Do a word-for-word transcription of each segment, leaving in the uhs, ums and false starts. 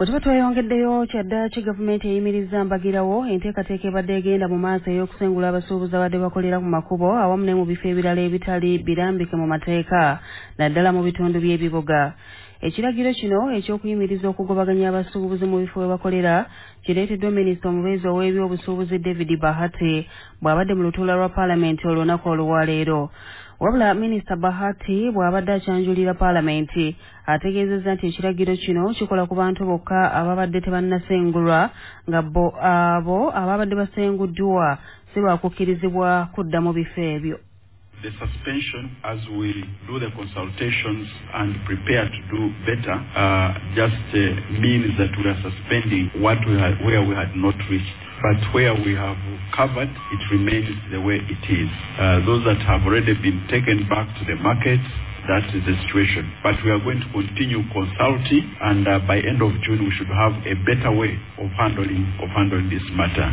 Bw'tuba yongeddeyo kyaddaaki gavumenti eyimiriza mbagirawo enteekateeka ebadde egenda mu maaso ey'okusengula abasuubuzi abadde bakolera ku makubo awamu ne mu bifo ebirala ebitali birambike mu mateeka naddala mu bitundu by'ebibuga. Ekiragiro kino eky'okuyimiriza okugobaganya abasuubuzi mu bifo we bakolera kireeteddwa minisita omubeezi ow'ebyobusuubuzi David Bahati bw'abadde mu lutuula lwa paalamenti olunaku olwaleero. Wabula minisita Bahati bw'abadde akyanjulira paalamenti ategeezezza nti ekiragiro kino kikola ku bantu bokka ababadde tebannasengulwa nga bo abo ababadde basenguddwa si baakukkirizibwa kudda mu bifo ebyo. The suspension, as we do the consultations and prepare to do better, uh, just uh, means that we are suspending what we had, where we had not reached. But where we have covered, it remains the way it is. Uh, those that have already been taken back to the market, that is the situation. But we are going to continue consulting, and uh, by end of June, we should have a better way of handling of handling this matter.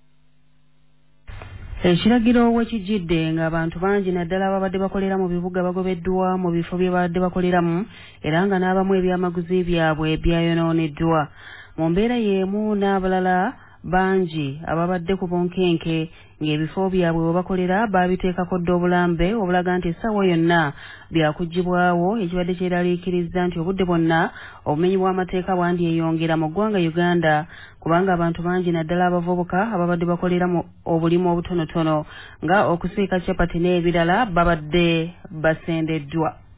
Ekiragiro wekijjidde ng'abantu bangi naddala ababadde bakolera mu bibuga bagobeddwa mu bifo bye babadde bakoleramu era nga n'abamu ebyamaguzi byabwe byayonooneddwa. Mu mbeera y'emu n'abalala bangi ababadde ku bunkenke ng'ebifo byabwe we bakolera baabiteekako dda obulambe obulaga nti essaawa yonna byakuggyibwawo ekibadde kyeraliikiriza nti obudde bwonna obumenyi bw'amateeka bwandyeyongera mu ggwanga Uganda kubanga abantu bangi naddala abavubuka ababadde bakolera mu obulimu obutonotono nga okusiika capati n'ebirala babadde basendeddwa.